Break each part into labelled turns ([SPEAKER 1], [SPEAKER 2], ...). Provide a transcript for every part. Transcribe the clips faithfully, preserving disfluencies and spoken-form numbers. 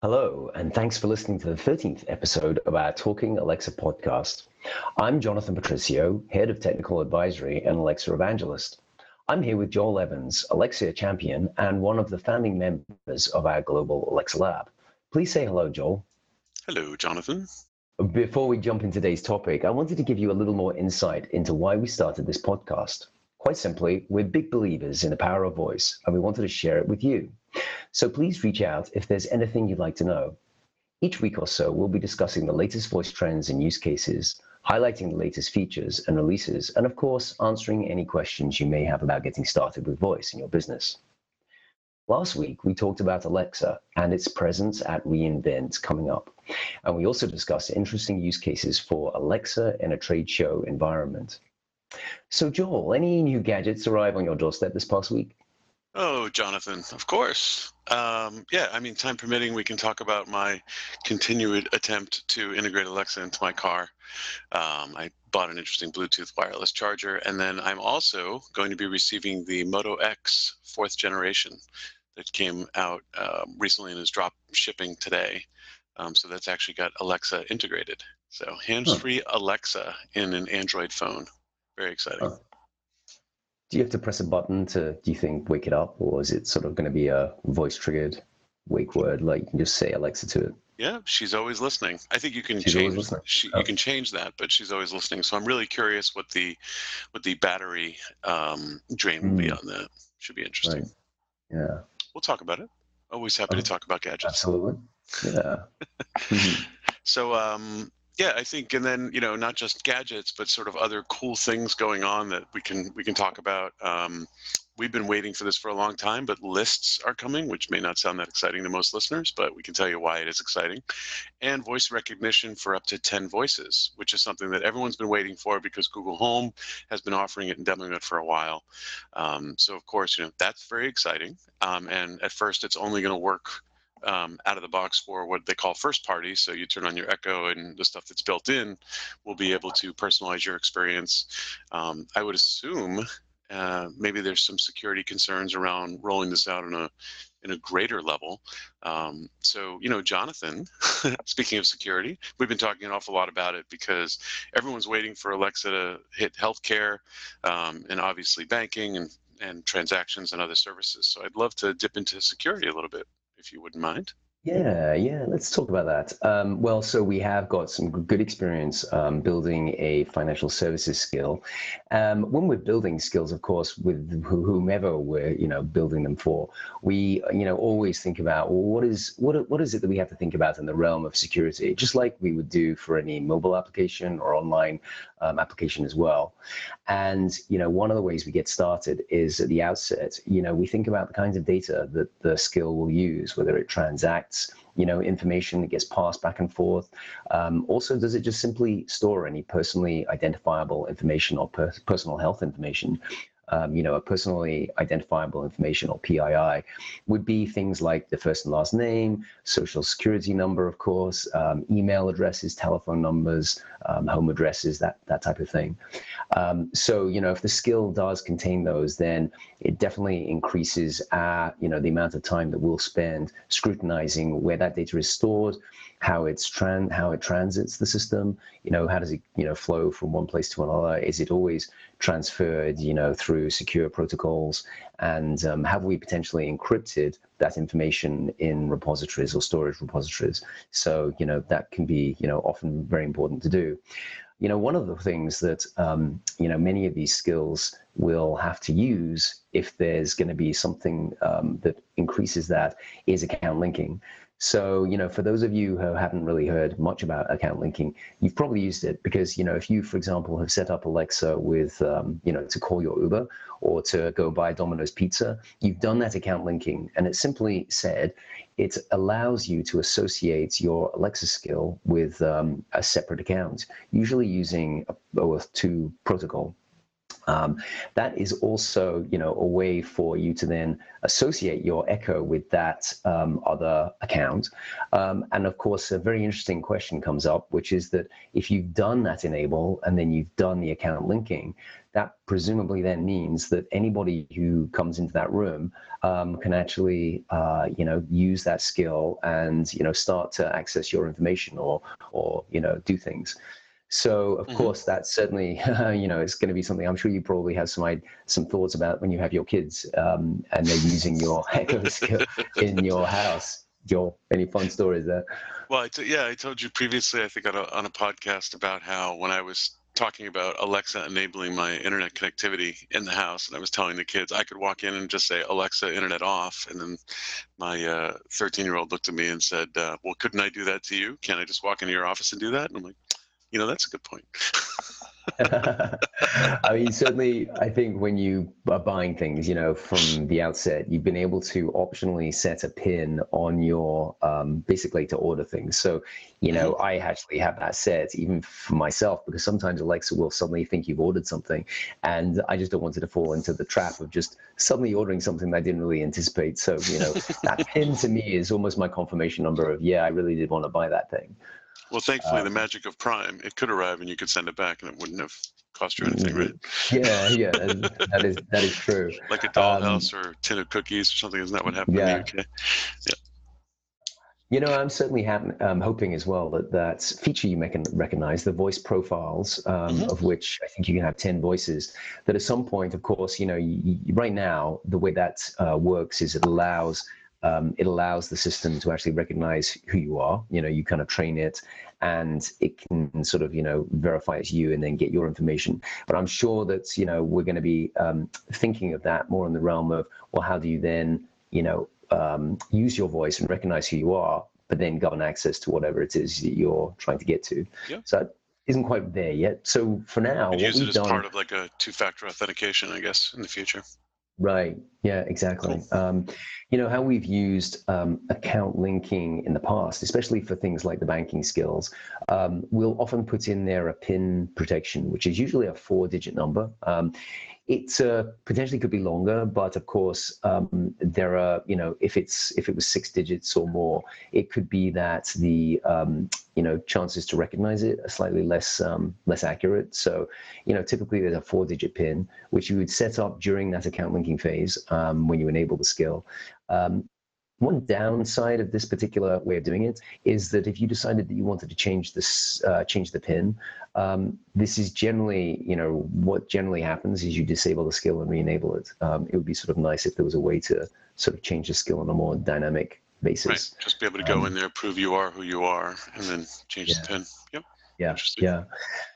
[SPEAKER 1] Hello, and thanks for listening to the thirteenth episode of our Talking Alexa podcast. I'm Jonathan Patricio, Head of Technical Advisory and Alexa Evangelist. I'm here with Joel Evans, Alexa champion and one of the founding members of our global Alexa Lab. Please say hello, Joel.
[SPEAKER 2] Hello, Jonathan.
[SPEAKER 1] Before we jump into today's topic, I wanted to give you a little more insight into why we started this podcast. Quite simply, we're big believers in the power of voice, and we wanted to share it with you. So please reach out if there's anything you'd like to know. Each week or so, we'll be discussing the latest voice trends and use cases, highlighting the latest features and releases, and of course, answering any questions you may have about getting started with voice in your business. Last week, we talked about Alexa and its presence at re:Invent coming up. And we also discussed interesting use cases for Alexa in a trade show environment. So Joel, any new gadgets arrive on your doorstep this past week?
[SPEAKER 2] Oh, Jonathan, of course. Um, yeah, I mean, time permitting, we can talk about my continued attempt to integrate Alexa into my car. Um, I bought an interesting Bluetooth wireless charger, and then I'm also going to be receiving the Moto X fourth generation that came out um, recently and is drop shipping today. Um, so that's actually got Alexa integrated. So hands-free huh. Alexa in an Android phone. Very exciting.
[SPEAKER 1] Huh. Do you have to press a button to, do you think, wake it up? Or is it sort of going to be a voice-triggered wake word, like you can just say Alexa to it?
[SPEAKER 2] Yeah, she's always listening. I think you can
[SPEAKER 1] she's
[SPEAKER 2] change she,
[SPEAKER 1] oh.
[SPEAKER 2] you can change that, but she's always listening. So I'm really curious what the what the battery um, drain will mm. be on that. Should be interesting.
[SPEAKER 1] Right. Yeah.
[SPEAKER 2] We'll talk about it. Always happy oh, to talk about gadgets.
[SPEAKER 1] Absolutely. Yeah.
[SPEAKER 2] So um yeah, I think, and then, you know, not just gadgets, but sort of other cool things going on that we can we can talk about. Um, we've been waiting for this for a long time, but lists are coming, which may not sound that exciting to most listeners, but we can tell you why it is exciting. And voice recognition for up to ten voices, which is something that everyone's been waiting for because Google Home has been offering it and demoing it for a while. Um, so, of course, you know, that's very exciting. Um, and at first, it's only going to work Um, out of the box for what they call first party. So you turn on your Echo and the stuff that's built in will be able to personalize your experience. Um, I would assume uh, maybe there's some security concerns around rolling this out in a in a greater level. Um, so, you know, Jonathan, speaking of security, we've been talking an awful lot about it because everyone's waiting for Alexa to hit healthcare um, and obviously banking and, and transactions and other services. So I'd love to dip into security a little bit, if you wouldn't mind.
[SPEAKER 1] Yeah, yeah, let's talk about that. Um, well, so we have got some good experience um, building a financial services skill. Um, when we're building skills, of course, with whomever we're, you know, building them for, we, you know, always think about, well, what is what what is it that we have to think about in the realm of security, just like we would do for any mobile application or online um, application as well. And, you know, one of the ways we get started is at the outset, you know, we think about the kinds of data that the skill will use, whether it transacts, you know, information that gets passed back and forth. Um, also, does it just simply store any personally identifiable information or per personal health information? Um, you know, a personally identifiable information, or P I I, would be things like the first and last name, social security number, of course, um, email addresses, telephone numbers, um, home addresses, that that type of thing. Um, so, you know, if the skill does contain those, then it definitely increases our, you know, the amount of time that we'll spend scrutinizing where that data is stored, how it's tran how it transits the system, you know, how does it, you know, flow from one place to another? Is it always transferred, you know, through secure protocols? And um, have we potentially encrypted that information in repositories or storage repositories? So, you know, that can be, you know, often very important to do. You know, one of the things that, um, you know, many of these skills will have to use if there's going to be something um, that increases that is account linking. So, you know, for those of you who haven't really heard much about account linking, you've probably used it because, you know, if you, for example, have set up Alexa with, um, you know, to call your Uber or to go buy Domino's Pizza, you've done that account linking. And it simply said, it allows you to associate your Alexa skill with um, a separate account, usually using a O auth two protocol. Um, that is also, you know, a way for you to then associate your Echo with that um, other account. Um, and of course, a very interesting question comes up, which is that if you've done that enable and then you've done the account linking, that presumably then means that anybody who comes into that room um, can actually, uh, you know, use that skill and, you know, start to access your information or, or you know, do things. So, of
[SPEAKER 2] Mm-hmm.
[SPEAKER 1] course, that's certainly, uh, you know, it's going to be something I'm sure you probably have some some thoughts about when you have your kids um, and they're using your Echo skill in your house. Joel, any fun stories there?
[SPEAKER 2] Well, I t- yeah, I told you previously, I think on a, on a podcast about how when I was talking about Alexa enabling my internet connectivity in the house, and I was telling the kids I could walk in and just say, Alexa, internet off. And then my uh, thirteen year old looked at me and said, uh, well, couldn't I do that to you? Can't I just walk into your office and do that? And I'm like, you know, that's a good point.
[SPEAKER 1] I mean, certainly, I think when you are buying things, you know, from the outset, you've been able to optionally set a pin on your, um, basically to order things. So, you know,
[SPEAKER 2] Mm-hmm.
[SPEAKER 1] I actually have that set even for myself, because sometimes Alexa will suddenly think you've ordered something, and I just don't want it to fall into the trap of just suddenly ordering something that I didn't really anticipate. So, you know, that pin to me is almost my confirmation number of, yeah, I really did want to buy that thing.
[SPEAKER 2] Well, thankfully, the
[SPEAKER 1] Um,
[SPEAKER 2] magic of Prime, it could arrive and you could send it back and it wouldn't have cost you anything, right?
[SPEAKER 1] Yeah, yeah, that is that is true.
[SPEAKER 2] Like a
[SPEAKER 1] Um,
[SPEAKER 2] dollhouse or a tin of cookies or something. Isn't that what happened in the
[SPEAKER 1] yeah,
[SPEAKER 2] U K? Yeah.
[SPEAKER 1] you know, I'm certainly hap- um, hoping as well that that feature you can recognize, the voice profiles, um,
[SPEAKER 2] Mm-hmm.
[SPEAKER 1] of which I think you can have ten voices, that at some point, of course, you know, you, you, right now, the way that uh, works is it allows um, it allows the system to actually recognize who you are. You know, you kind of train it, and it can sort of, you know, verify it's you and then get your information. But I'm sure that, you know, we're going to be um, thinking of that more in the realm of, well, how do you then, you know, um, use your voice and recognize who you are, but then govern access to whatever it is that you're trying to get to.
[SPEAKER 2] Yeah.
[SPEAKER 1] So that isn't quite there yet. So for now,
[SPEAKER 2] Could
[SPEAKER 1] what
[SPEAKER 2] use it
[SPEAKER 1] we've
[SPEAKER 2] as
[SPEAKER 1] done,
[SPEAKER 2] part of like a two-factor authentication, I guess, in the future.
[SPEAKER 1] right? Yeah,
[SPEAKER 2] Cool.
[SPEAKER 1] exactly. Um, you know, how we've used um, account linking in the past, especially for things like the banking skills, um, we'll often put in there a PIN protection, which is usually a four-digit number. Um, It uh, potentially could be longer, but of course, um, there are, you know, if it's if it was six digits or more, it could be that the, um, you know, chances to recognize it are slightly less um, less accurate. So, you know, typically there's a four-digit PIN which you would set up during that account linking phase um, when you enable the skill. Um, One downside of this particular way of doing it is that if you decided that you wanted to change this, uh, change the PIN, um, this is generally, you know, what generally happens is you disable the skill and re-enable it. Um, it would be sort of nice if there was a way to sort of change the skill on a more dynamic
[SPEAKER 2] Right.
[SPEAKER 1] basis.
[SPEAKER 2] Just be able to go in
[SPEAKER 1] Um,
[SPEAKER 2] there, prove you are who you are, and then change the
[SPEAKER 1] yeah,
[SPEAKER 2] pin. Yep.
[SPEAKER 1] yeah,
[SPEAKER 2] Interesting.
[SPEAKER 1] yeah.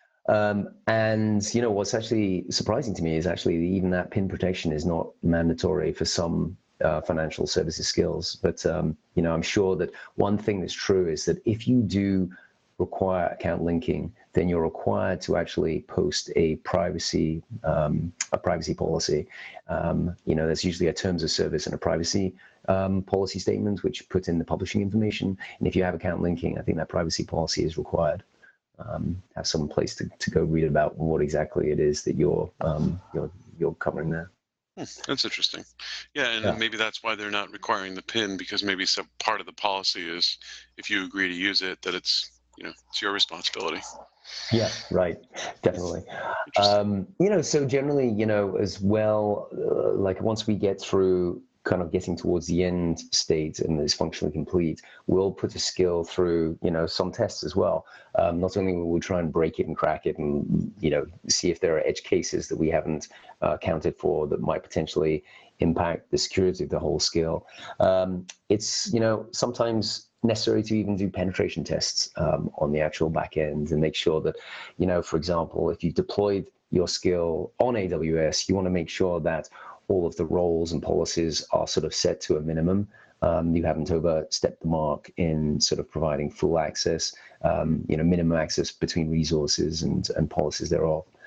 [SPEAKER 1] Um, and you know what's actually surprising to me is actually even that PIN protection is not mandatory for some uh, financial services skills. But um, you know, I'm sure that one thing that's true is that if you do require account linking, then you're required to actually post a privacy um, a privacy policy. Um, you know, there's usually a terms of service and a privacy um, policy statement which put in the publishing information. And if you have account linking, I think that privacy policy is required. Um, have some place to, to go read about what exactly it is that you're um, you're you're covering there.
[SPEAKER 2] Hmm, that's interesting. Yeah, and
[SPEAKER 1] Yeah.
[SPEAKER 2] maybe that's why they're not requiring the pin, because maybe some part of the policy is if you agree to use it, that it's, you know, it's your responsibility.
[SPEAKER 1] Yeah, right. Definitely.
[SPEAKER 2] Interesting.
[SPEAKER 1] Um, you know, so generally, you know, as well, uh, like once we get through kind of getting towards the end state and it's functionally complete, we'll put a skill through, you know, some tests as well. Um, not only will we try and break it and crack it and, you know, see if there are edge cases that we haven't uh, accounted for that might potentially impact the security of the whole skill. Um, it's, you know, sometimes necessary to even do penetration tests um, on the actual back end and make sure that, you know, for example, if you deployed your skill on A W S, you want to make sure that all of the roles and policies are sort of set to a minimum. Um, you haven't overstepped the mark in sort of providing full access, um, you know, minimum access between resources and, and policies thereof.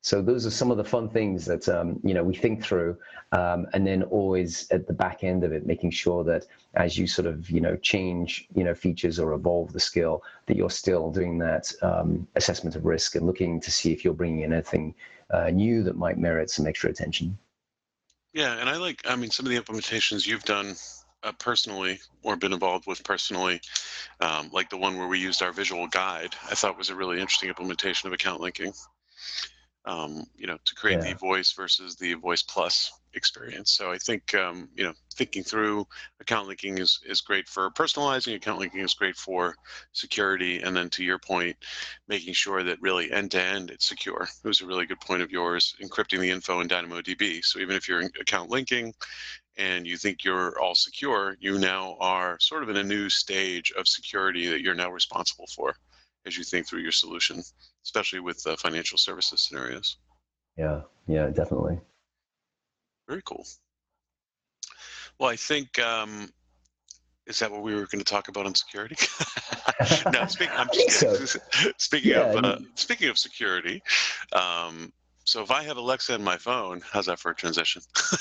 [SPEAKER 1] So those are some of the fun things that um, you know we think through, um, and then always at the back end of it, making sure that as you sort of you know change you know features or evolve the skill, that you're still doing that um, assessment of risk and looking to see if you're bringing in anything uh, new that might merit some extra attention.
[SPEAKER 2] Yeah, and I like, I mean, some of the implementations you've done uh, personally or been involved with personally, um, like the one where we used our visual guide, I thought was a really interesting implementation of account linking. Um, you know, to create the
[SPEAKER 1] Yeah.
[SPEAKER 2] voice versus the voice plus experience. So I think, um, you know, thinking through account linking is, is great for personalizing. Account linking is great for security. And then to your point, making sure that really end to end it's secure. It was a really good point of yours, encrypting the info in DynamoDB. So even if you're in account linking and you think you're all secure, you now are sort of in a new stage of security that you're now responsible for as you think through your solution, especially with uh, financial services scenarios.
[SPEAKER 1] Yeah, yeah, definitely.
[SPEAKER 2] Very cool. Well, I think, um, is that what we were going to talk about on security? No, speaking, I'm
[SPEAKER 1] I
[SPEAKER 2] just
[SPEAKER 1] think so.
[SPEAKER 2] kidding. Speaking
[SPEAKER 1] Yeah,
[SPEAKER 2] of, uh,
[SPEAKER 1] you-
[SPEAKER 2] speaking of security, um, so if I have Alexa in my phone, how's that for a transition?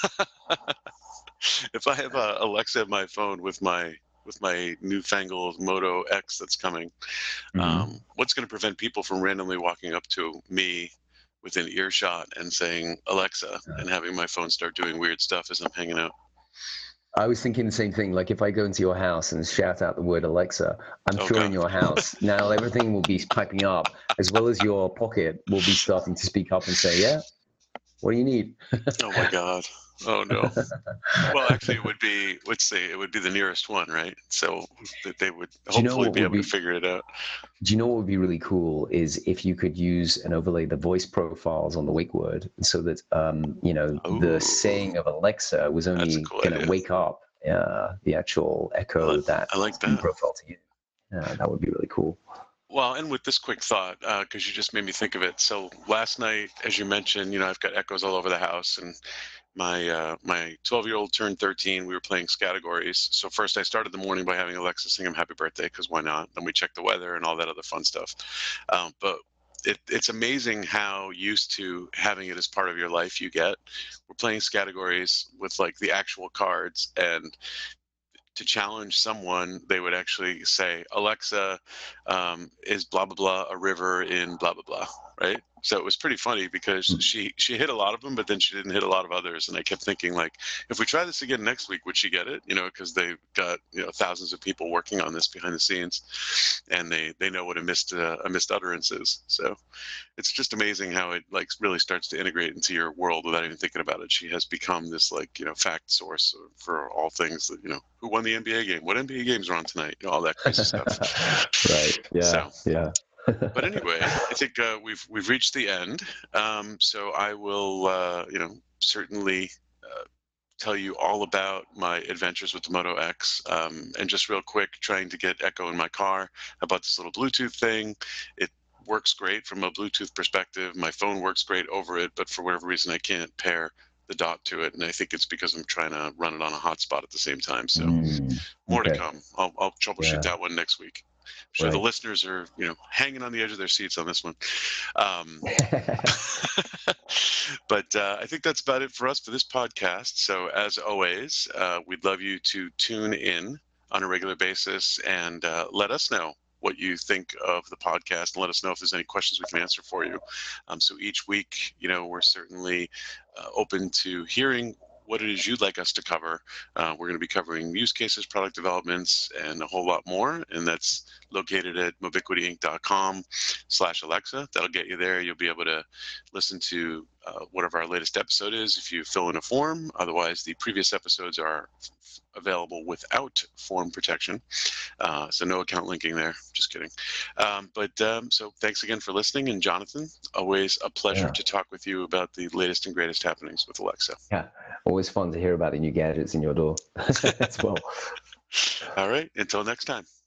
[SPEAKER 2] If I have uh, Alexa in my phone with my with my newfangled Moto X that's coming,
[SPEAKER 1] mhm.
[SPEAKER 2] um, what's going to prevent people from randomly walking up to me within earshot and saying Alexa and having my phone start doing weird stuff as I'm hanging out?
[SPEAKER 1] I was thinking the same thing. Like if I go into your house and shout out the word Alexa, I'm
[SPEAKER 2] Oh
[SPEAKER 1] sure in
[SPEAKER 2] God.
[SPEAKER 1] your house now everything will be piping up, as well as your pocket will be starting to speak up and say, "Yeah, what do you need?"
[SPEAKER 2] Oh my God. Oh no. Well, actually, it would be, let's say, it would be the nearest one, right? So that they would
[SPEAKER 1] Do you know
[SPEAKER 2] hopefully
[SPEAKER 1] what
[SPEAKER 2] be
[SPEAKER 1] would
[SPEAKER 2] able to
[SPEAKER 1] be?
[SPEAKER 2] figure it out.
[SPEAKER 1] Do you know what would be really cool is if you could use and overlay the voice profiles on the wake word, so that um, you know the
[SPEAKER 2] Oh,
[SPEAKER 1] saying of Alexa was
[SPEAKER 2] that's a
[SPEAKER 1] only
[SPEAKER 2] cool
[SPEAKER 1] going to
[SPEAKER 2] idea.
[SPEAKER 1] wake up uh, the actual
[SPEAKER 2] I like,
[SPEAKER 1] echo that
[SPEAKER 2] I like
[SPEAKER 1] has been
[SPEAKER 2] that.
[SPEAKER 1] profiled to you. Uh, that would be really cool.
[SPEAKER 2] Well, and with this quick thought, because you just made me think of it. So last night, as you mentioned, you know, I've got echoes all over the house, and my uh, my twelve year old turned thirteen. We were playing categories. So first, I started the morning by having Alexa sing him happy birthday, because why not? Then we checked the weather and all that other fun stuff. Um, but it, it's amazing how used to having it as part of your life you get. We're playing categories with like the actual cards, and to challenge someone, they would actually say, Alexa, um, is blah, blah, blah, a river in blah, blah, blah, right? So it was pretty funny because she, she hit a lot of them, but then she didn't hit a lot of others. And I kept thinking, like, if we try this again next week, would she get it? You know, because they've got, you know, thousands of people working on this behind the scenes, and they, they know what a missed, uh, a missed utterance is. So it's just amazing how it like really starts to integrate into your world without even thinking about it. She has become this like, you know, fact source for all things that, you know, who won the N B A game, what N B A games are on tonight, you know, all that crazy stuff.
[SPEAKER 1] Right. Yeah.
[SPEAKER 2] So,
[SPEAKER 1] Yeah.
[SPEAKER 2] but anyway, I think uh, we've we've reached the end. Um, so I will, uh, you know, certainly uh, tell you all about my adventures with the Moto X. Um, and just real quick, trying to get Echo in my car. I bought this little Bluetooth thing. It works great from a Bluetooth perspective. My phone works great over it, but for whatever reason, I can't pair the dot to it. And I think it's because I'm trying to run it on a hotspot at the same time. So
[SPEAKER 1] Mm,
[SPEAKER 2] more to
[SPEAKER 1] okay.
[SPEAKER 2] come. I'll, I'll troubleshoot
[SPEAKER 1] Yeah.
[SPEAKER 2] that one next week. I'm sure the
[SPEAKER 1] Right.
[SPEAKER 2] listeners are, you know, hanging on the edge of their seats on this one. Um, but uh, I think that's about it for us for this podcast. So as always, uh, we'd love you to tune in on a regular basis and uh, let us know what you think of the podcast and let us know if there's any questions we can answer for you. Um, so each week, you know, we're certainly uh, open to hearing what it is you'd like us to cover. Uh, we're going to be covering use cases, product developments, and a whole lot more. And that's located at mobiquity inc dot com slash Alexa. That'll get you there. You'll be able to listen to uh, whatever our latest episode is if you fill in a form. Otherwise, the previous episodes are available without form protection. Uh, so no account linking there. Just kidding. Um, but um, so thanks again for listening. And Jonathan, always a pleasure
[SPEAKER 1] Yeah.
[SPEAKER 2] to talk with you about the latest and greatest happenings with Alexa.
[SPEAKER 1] Yeah. Always fun to hear about the new gadgets in your door as well.
[SPEAKER 2] All right. Until next time.